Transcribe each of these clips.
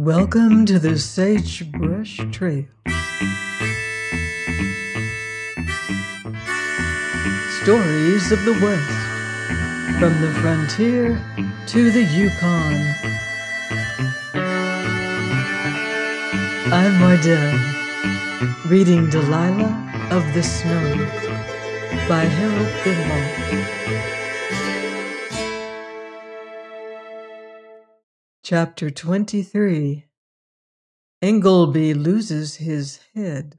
Welcome to the Sagebrush Trail. Stories of the West, from the frontier to the Yukon. I'm Mardell, reading Delilah of the Snows by Harold Finlay. Chapter 23. Ingleby Loses His Head.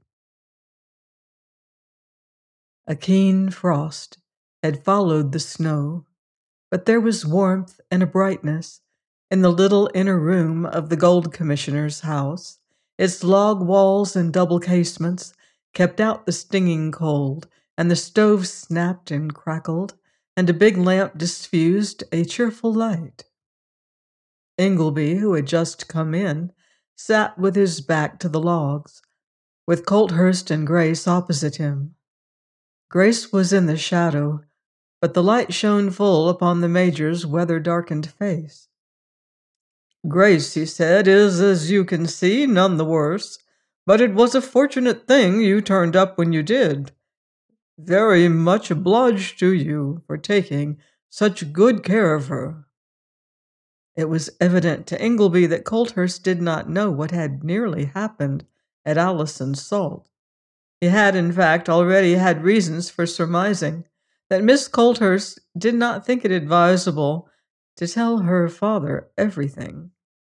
A keen frost had followed the snow, but there was warmth and a brightness in the little inner room of the Gold Commissioner's house. Its log walls and double casements kept out the stinging cold, and the stove snapped and crackled, and a big lamp diffused a cheerful light. Ingleby, who had just come in, sat with his back to the logs, with Colthurst and Grace opposite him. Grace was in the shadow, but the light shone full upon the Major's weather-darkened face. "Grace," he said, "is, as you can see, none the worse, but it was a fortunate thing you turned up when you did. Very much obliged to you for taking such good care of her." It was evident to Ingleby that Colthurst did not know what had nearly happened at Allison's Sault. He had, in fact, already had reasons for surmising that Miss Colthurst did not think it advisable to tell her father everything.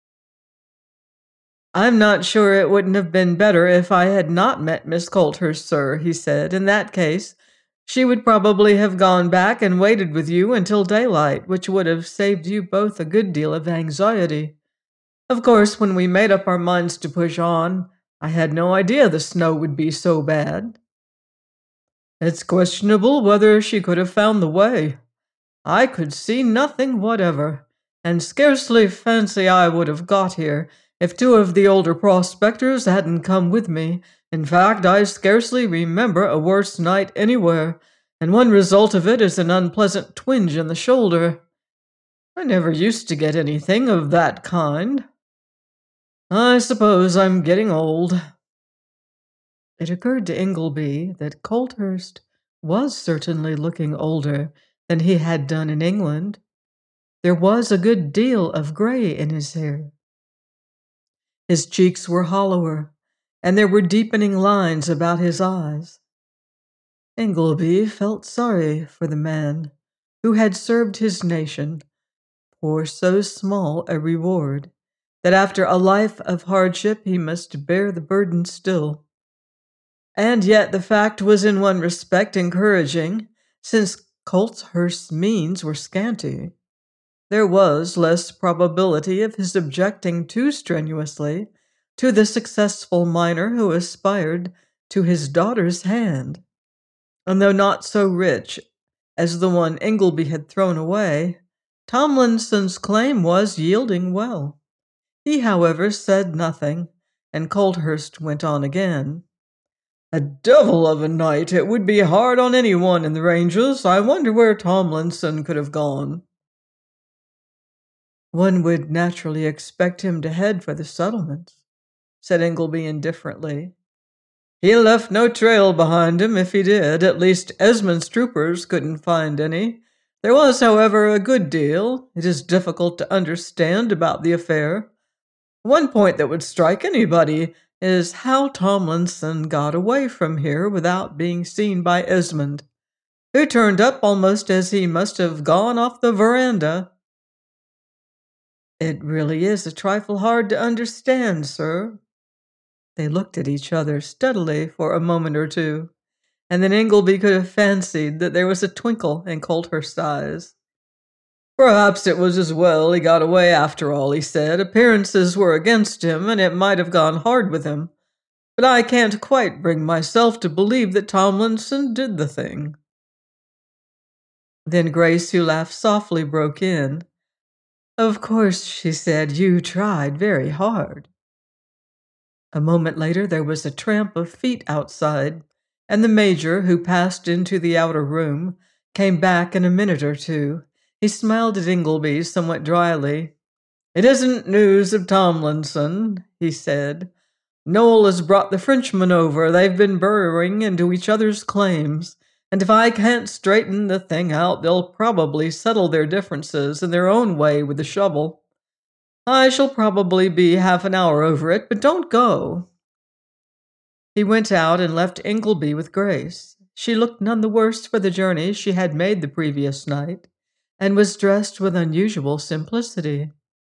"I'm not sure it wouldn't have been better if I had not met Miss Colthurst, sir," he said. "In that case, she would probably have gone back and waited with you until daylight, which would have saved you both a good deal of anxiety. Of course, when we made up our minds to push on, I had no idea the snow would be so bad." "It's questionable whether she could have found the way. I could see nothing whatever, and scarcely fancy I would have got here if two of the older prospectors hadn't come with me. In fact, I scarcely remember a worse night anywhere, and one result of it is an unpleasant twinge in the shoulder. I never used to get anything of that kind. I suppose I'm getting old." It occurred to Ingleby that Colthurst was certainly looking older than he had done in England. There was a good deal of gray in his hair. His cheeks were hollower, and there were deepening lines about his eyes. Ingleby felt sorry for the man who had served his nation for so small a reward that after a life of hardship he must bear the burden still. And yet the fact was in one respect encouraging, since Colthurst's means were scanty. There was less probability of his objecting too strenuously to the successful miner who aspired to his daughter's hand. And though not so rich as the one Ingleby had thrown away, Tomlinson's claim was yielding well. He, however, said nothing, and Colthurst went on again. "A devil of a night it would be hard on anyone in the ranges. I wonder where Tomlinson could have gone." "One would naturally expect him to head for the settlements," said Ingleby indifferently. "He left no trail behind him if he did. At least Esmond's troopers couldn't find any. There was, however, a good deal it is difficult to understand about the affair. One point that would strike anybody is how Tomlinson got away from here without being seen by Esmond, who turned up almost as he must have gone off the veranda." "It really is a trifle hard to understand, sir." They looked at each other steadily for a moment or two, and then Ingleby could have fancied that there was a twinkle in Colthurst's eyes. "Perhaps it was as well he got away after all," he said. "Appearances were against him, and it might have gone hard with him. But I can't quite bring myself to believe that Tomlinson did the thing." Then Grace, who laughed softly, broke in. "Of course," she said, "you tried very hard." A moment later there was a tramp of feet outside, and the Major, who passed into the outer room, came back in a minute or two. He smiled at Ingleby somewhat dryly. "It isn't news of Tomlinson," he said. "Noel has brought the Frenchman over. They've been burrowing into each other's claims, and if I can't straighten the thing out, they'll probably settle their differences in their own way with the shovel. I shall probably be half an hour over it, but don't go." He went out and left Ingleby with Grace. She looked none the worse for the journey she had made the previous night, and was dressed with unusual simplicity.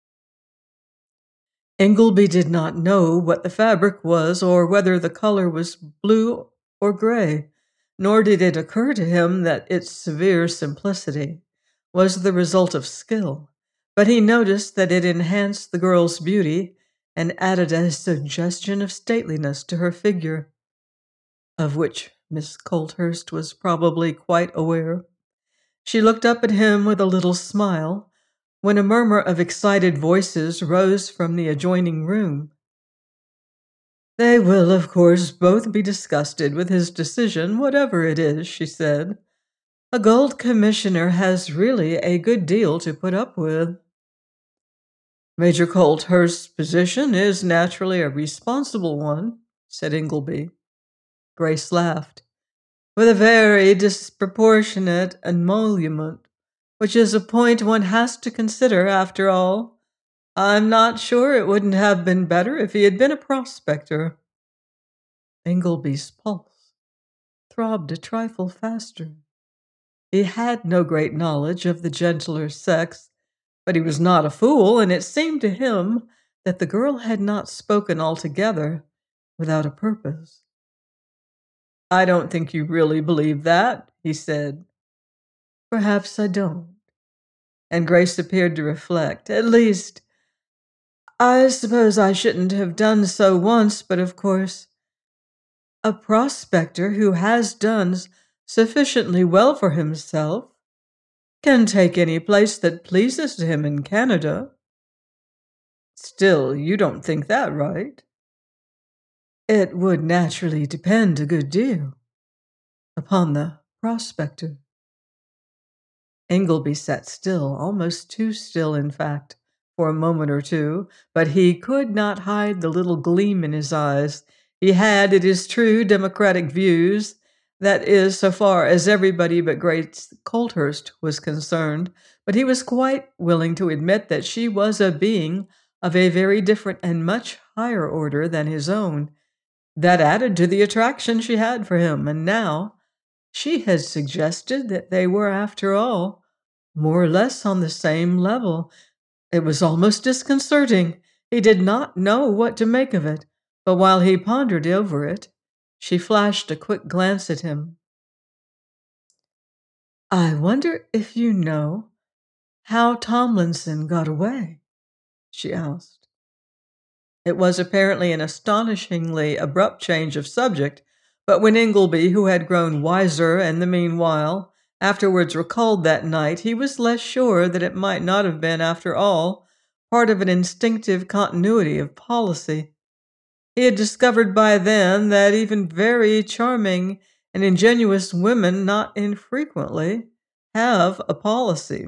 Ingleby did not know what the fabric was or whether the color was blue or gray, nor did it occur to him that its severe simplicity was the result of skill, but he noticed that it enhanced the girl's beauty and added a suggestion of stateliness to her figure, of which Miss Colthurst was probably quite aware. She looked up at him with a little smile when a murmur of excited voices rose from the adjoining room. "They will, of course, both be disgusted with his decision, whatever it is," she said. "A gold commissioner has really a good deal to put up with." "Major Colthurst's position is naturally a responsible one," said Ingleby. Grace laughed. "With a very disproportionate emolument, which is a point one has to consider after all. I'm not sure it wouldn't have been better if he had been a prospector." Ingleby's pulse throbbed a trifle faster. He had no great knowledge of the gentler sex, but he was not a fool, and it seemed to him that the girl had not spoken altogether without a purpose. "I don't think you really believe that," he said. "Perhaps I don't." And Grace appeared to reflect. "At least, I suppose I shouldn't have done so once, but of course, a prospector who has done sufficiently well for himself can take any place that pleases him in Canada." "Still, you don't think that right?" "It would naturally depend a good deal upon the prospector." Ingleby sat still, almost too still, in fact, for a moment or two, but he could not hide the little gleam in his eyes. He had, it is true, democratic views, that is, so far as everybody but Grace Colthurst was concerned, but he was quite willing to admit that she was a being of a very different and much higher order than his own. That added to the attraction she had for him, and now she had suggested that they were, after all, more or less on the same level. It was almost disconcerting. He did not know what to make of it, but while he pondered over it, she flashed a quick glance at him. "I wonder if you know how Tomlinson got away?" she asked. It was apparently an astonishingly abrupt change of subject, but when Ingleby, who had grown wiser in the meanwhile, afterwards recalled that night, he was less sure that it might not have been, after all, part of an instinctive continuity of policy. He had discovered by then that even very charming and ingenuous women not infrequently have a policy.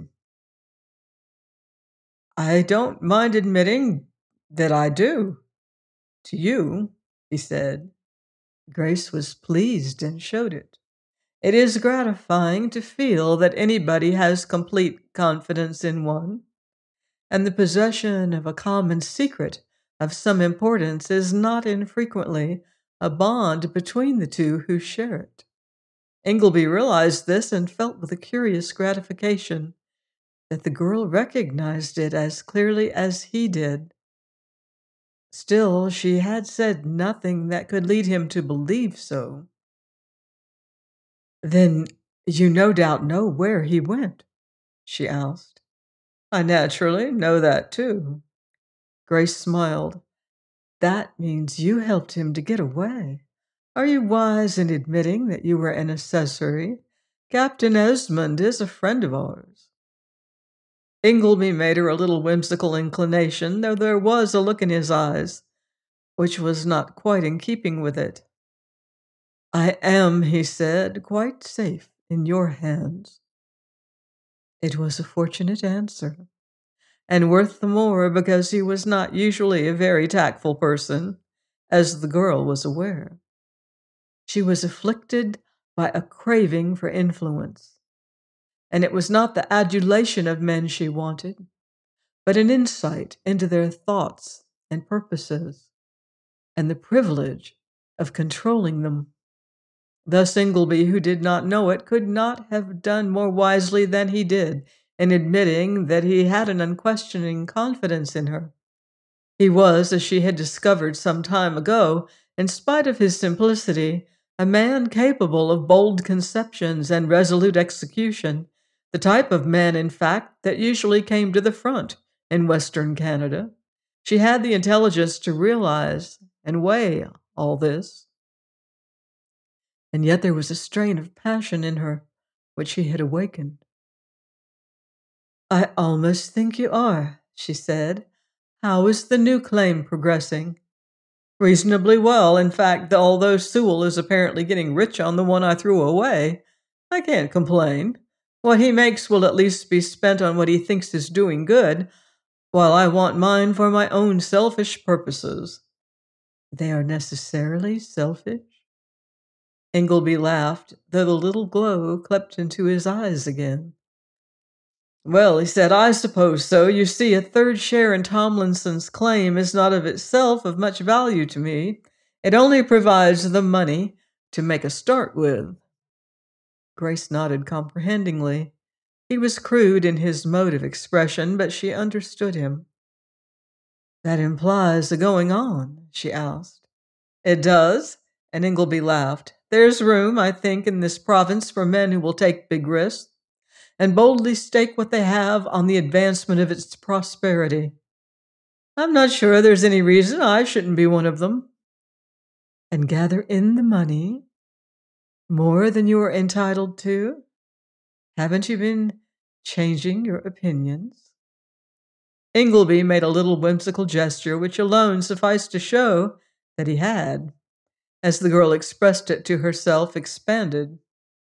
"I don't mind admitting that I do, to you," he said. Grace was pleased and showed it. It is gratifying to feel that anybody has complete confidence in one, and the possession of a common secret of some importance is not infrequently a bond between the two who share it. Ingleby realized this and felt with a curious gratification that the girl recognized it as clearly as he did. Still, she had said nothing that could lead him to believe so. "Then you no doubt know where he went?" she asked. "I naturally know that, too." Grace smiled. "That means you helped him to get away. Are you wise in admitting that you were an accessory? Captain Esmond is a friend of ours." Ingleby made her a little whimsical inclination, though there was a look in his eyes which was not quite in keeping with it. "I am," he said, "quite safe in your hands." It was a fortunate answer. and worth the more because he was not usually a very tactful person, as the girl was aware. She was afflicted by a craving for influence, and it was not the adulation of men she wanted, but an insight into their thoughts and purposes, and the privilege of controlling them. Thus, Ingleby, who did not know it, could not have done more wisely than he did in admitting that he had an unquestioning confidence in her. He was, as she had discovered some time ago, in spite of his simplicity, a man capable of bold conceptions and resolute execution, the type of man, in fact, that usually came to the front in Western Canada. She had the intelligence to realize and weigh all this. And yet there was a strain of passion in her which he had awakened. "I almost think you are," she said. "How is the new claim progressing?" "Reasonably well. In fact, although Sewell is apparently getting rich on the one I threw away, I can't complain. What he makes will at least be spent on what he thinks is doing good, while I want mine for my own selfish purposes." "They are necessarily selfish?" Ingleby laughed, though the little glow crept into his eyes again. "Well," he said, "I suppose so. You see, a third share in Tomlinson's claim is not of itself of much value to me. It only provides the money to make a start with." Grace nodded comprehendingly. He was crude in his mode of expression, but she understood him. "That implies a going on?" she asked. "It does," and Ingleby laughed. "There's room, I think, in this province for men who will take big risks and boldly stake what they have on the advancement of its prosperity. I'm not sure there's any reason I shouldn't be one of them." "And gather in the money? More than you are entitled to? Haven't you been changing your opinions?" Ingleby made a little whimsical gesture which alone sufficed to show that he had, as the girl expressed it to herself, expanded.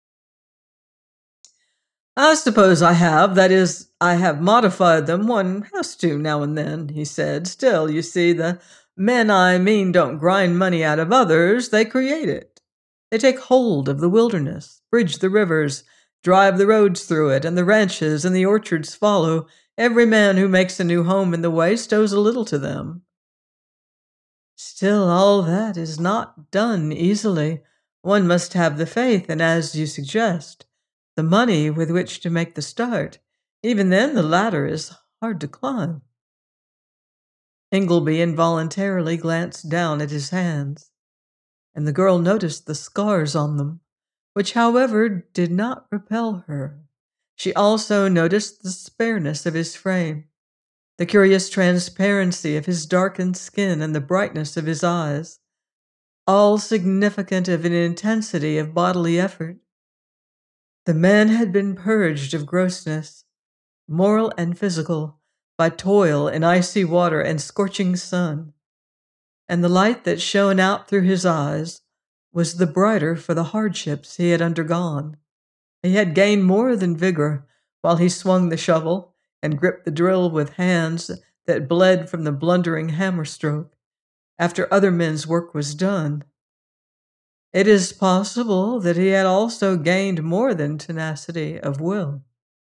"I suppose I have. That is, I have modified them. One has to now and then," he said. "Still, you see, the men I mean don't grind money out of others. They create it. They take hold of the wilderness, bridge the rivers, drive the roads through it, and the ranches and the orchards follow. Every man who makes a new home in the Waste owes a little to them." "Still, all that is not done easily. One must have the faith, and as you suggest, the money with which to make the start. Even then, the ladder is hard to climb." Ingleby involuntarily glanced down at his hands, and the girl noticed the scars on them, which, however, did not repel her. She also noticed the spareness of his frame, the curious transparency of his darkened skin, and the brightness of his eyes, all significant of an intensity of bodily effort. The man had been purged of grossness, moral and physical, by toil in icy water and scorching sun, and the light that shone out through his eyes was the brighter for the hardships he had undergone. He had gained more than vigor while he swung the shovel and gripped the drill with hands that bled from the blundering hammer stroke after other men's work was done. It is possible that he had also gained more than tenacity of will.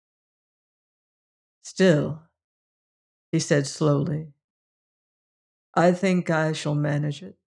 "Still," he said slowly, "I think I shall manage it."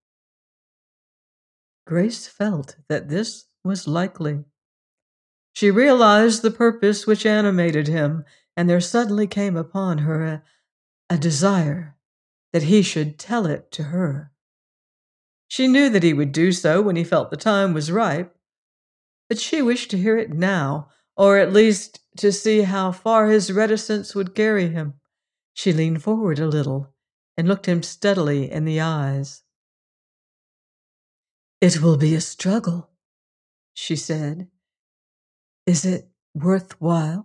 Grace felt that this was likely. She realized the purpose which animated him, and there suddenly came upon her a desire that he should tell it to her. She knew that he would do so when he felt the time was ripe, but she wished to hear it now, or at least to see how far his reticence would carry him. She leaned forward a little and looked him steadily in the eyes. "It will be a struggle," she said. "Is it worthwhile?"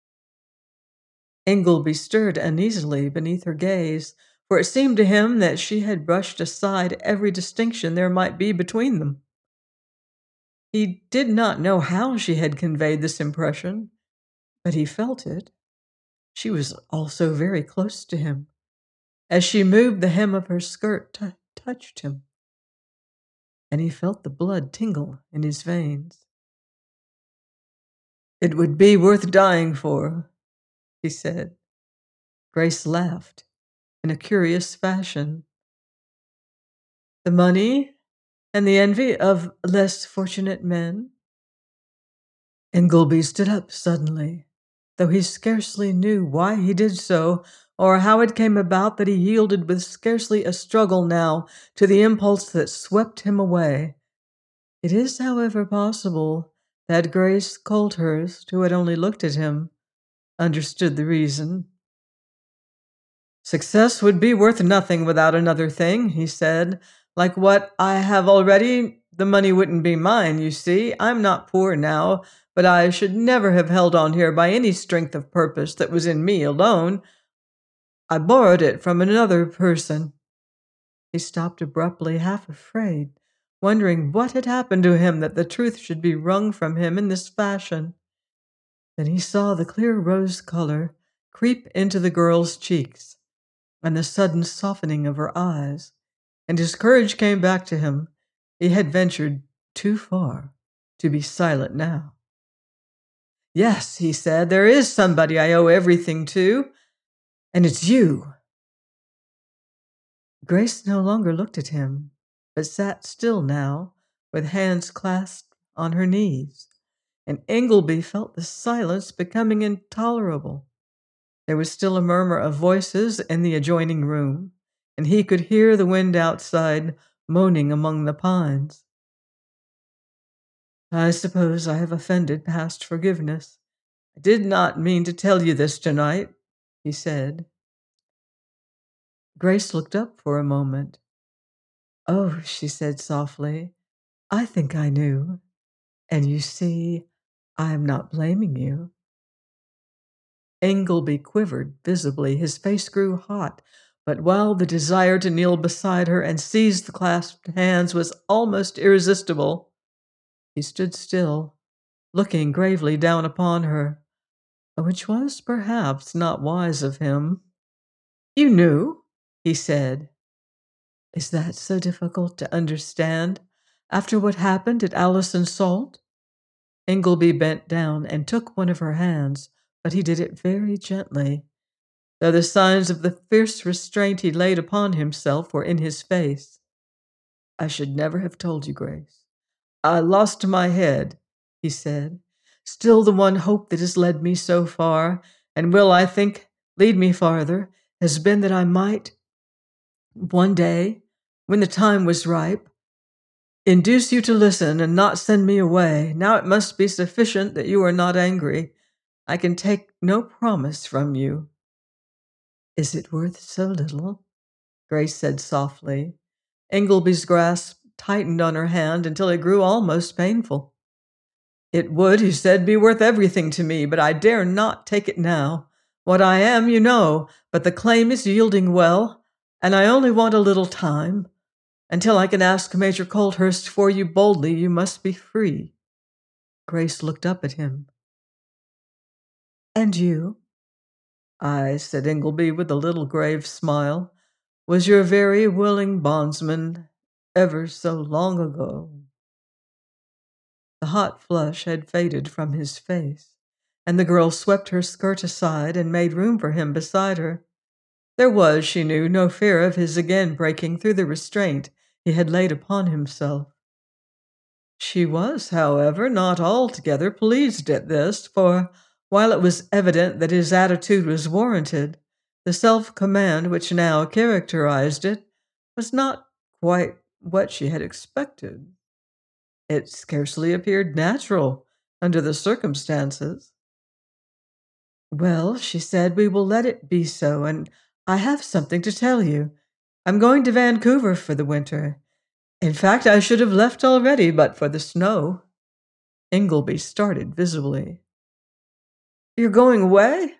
Ingleby stirred uneasily beneath her gaze, for it seemed to him that she had brushed aside every distinction there might be between them. He did not know how she had conveyed this impression, but he felt it. She was also very close to him. As she moved, the hem of her skirt touched him, and he felt the blood tingle in his veins. "It would be worth dying for," he said. Grace laughed in a curious fashion. "The money and the envy of less fortunate men?" Ingleby stood up suddenly, though he scarcely knew why he did so, or how it came about that he yielded with scarcely a struggle now to the impulse that swept him away. It is, however, possible that Grace Colthurst, who had only looked at him, understood the reason. "Success would be worth nothing without another thing," he said. "Like what I have already, the money wouldn't be mine, you see. I'm not poor now, but I should never have held on here by any strength of purpose that was in me alone. I borrowed it from another person." He stopped abruptly, half afraid, wondering what had happened to him that the truth should be wrung from him in this fashion. Then he saw the clear rose color creep into the girl's cheeks, and the sudden softening of her eyes, and his courage came back to him. He had ventured too far to be silent now. "Yes," he said, "there is somebody I owe everything to, and it's you." Grace no longer looked at him, but sat still now, with hands clasped on her knees, and Ingleby felt the silence becoming intolerable. There was still a murmur of voices in the adjoining room, and he could hear the wind outside moaning among the pines. "I suppose I have offended past forgiveness. I did not mean to tell you this tonight," he said. Grace looked up for a moment. "Oh," she said softly, "I think I knew. And you see, I am not blaming you." Ingleby quivered visibly. His face grew hot, but while the desire to kneel beside her and seize the clasped hands was almost irresistible, he stood still, looking gravely down upon her, which was perhaps not wise of him. "You knew?" he said. "Is that so difficult to understand after what happened at Allison Salt?" Ingleby bent down and took one of her hands, but he did it very gently, though the signs of the fierce restraint he laid upon himself were in his face. "I should never have told you, Grace. I lost my head," he said. "Still, the one hope that has led me so far, and will, I think, lead me farther, has been that I might, one day, when the time was ripe, induce you to listen and not send me away. Now it must be sufficient that you are not angry. I can take no promise from you." "Is it worth so little?" Grace said softly. Ingleby's grasp tightened on her hand until it grew almost painful. "It would," he said, "be worth everything to me, but I dare not take it now. What I am, you know, but the claim is yielding well, and I only want a little time. Until I can ask Major Colthurst for you boldly, you must be free." Grace looked up at him. "And you?" "I," said Ingleby with a little grave smile, "was your very willing bondsman ever so long ago." The hot flush had faded from his face, and the girl swept her skirt aside and made room for him beside her. There was, she knew, no fear of his again breaking through the restraint he had laid upon himself. She was, however, not altogether pleased at this, for while it was evident that his attitude was warranted, the self-command which now characterized it was not quite what she had expected. It scarcely appeared natural under the circumstances. "Well," she said, "we will let it be so, and I have something to tell you. I'm going to Vancouver for the winter. In fact, I should have left already but for the snow." Ingleby started visibly. "You're going away?"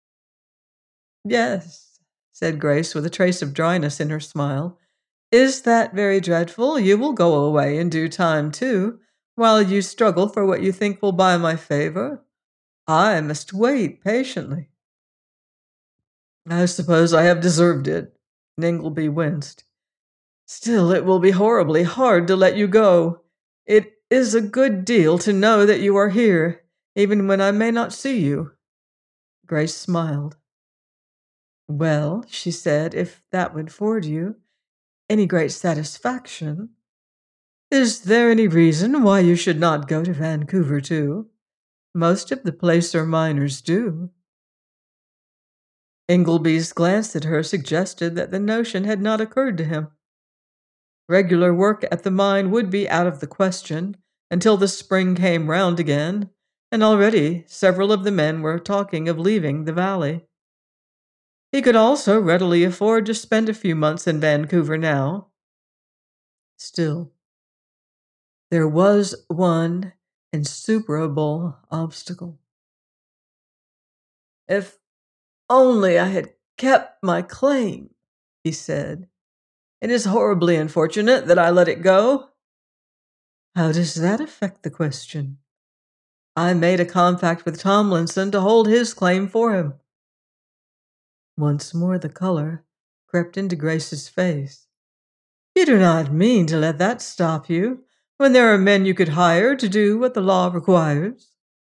"Yes," said Grace with a trace of dryness in her smile. "Is that very dreadful? You will go away in due time, too, while you struggle for what you think will buy my favor. I must wait patiently." I suppose I have deserved it. Ingleby winced. Still, it will be horribly hard to let you go. It is a good deal to know that you are here, even when I may not see you. Grace smiled. Well, she said, if that would afford you any great satisfaction, is there any reason why you should not go to Vancouver, too? Most of the placer miners do. Ingleby's glance at her suggested that the notion had not occurred to him. Regular work at the mine would be out of the question until the spring came round again, and already several of the men were talking of leaving the valley. He could also readily afford to spend a few months in Vancouver now. Still, there was one insuperable obstacle. If only I had kept my claim, he said. It is horribly unfortunate that I let it go. How does that affect the question? I made a compact with Tomlinson to hold his claim for him. Once more the color crept into Grace's face. You do not mean to let that stop you, when there are men you could hire to do what the law requires?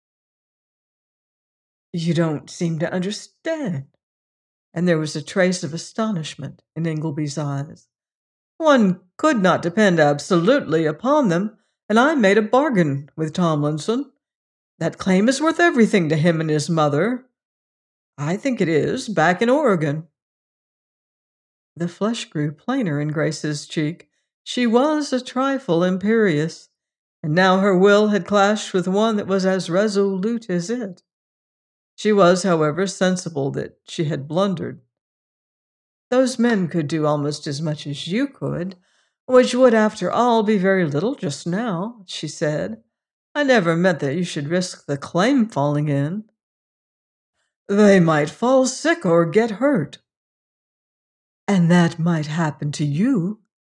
You don't seem to understand. And there was a trace of astonishment in Ingleby's eyes. One could not depend absolutely upon them, and I made a bargain with Tomlinson. That claim is worth everything to him and his mother. I think it is, back in Oregon. The flush grew plainer in Grace's cheek. She was a trifle imperious, and now her will had clashed with one that was as resolute as it. She was, however, sensible that she had blundered. Those men could do almost as much as you could, which would, after all, be very little just now, she said. I never meant that you should risk the claim falling in. They might fall sick or get hurt. And that might happen to you.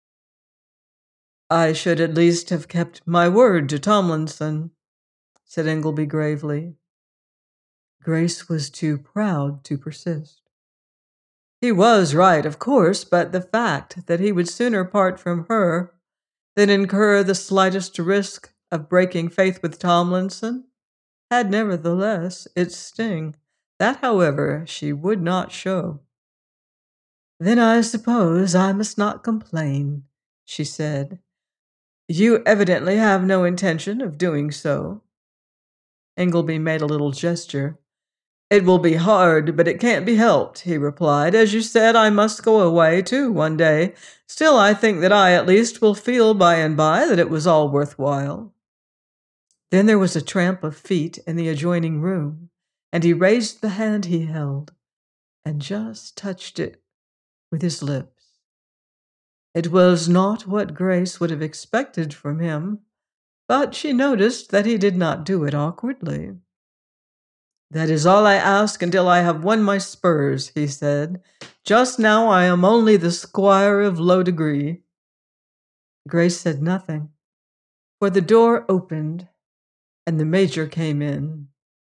I should at least have kept my word to Tomlinson, said Ingleby gravely. Grace was too proud to persist. He was right, of course, but the fact that he would sooner part from her than incur the slightest risk of breaking faith with Tomlinson had nevertheless its sting. That, however, she would not show. Then I suppose I must not complain, she said. You evidently have no intention of doing so. Ingleby made a little gesture. It will be hard, but it can't be helped, he replied. As you said, I must go away, too, one day. Still, I think that I, at least, will feel by and by that it was all worthwhile. Then there was a tramp of feet in the adjoining room, and he raised the hand he held and just touched it with his lips. It was not what Grace would have expected from him, but she noticed that he did not do it awkwardly. That is all I ask until I have won my spurs, he said. Just now I am only the squire of low degree. Grace said nothing, for the door opened and the major came in.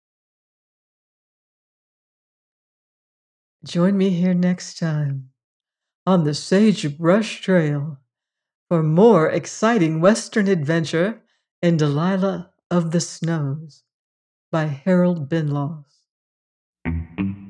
Join me here next time on the Sagebrush Trail for more exciting Western adventure in Delilah of the Snows by Harold Binloss.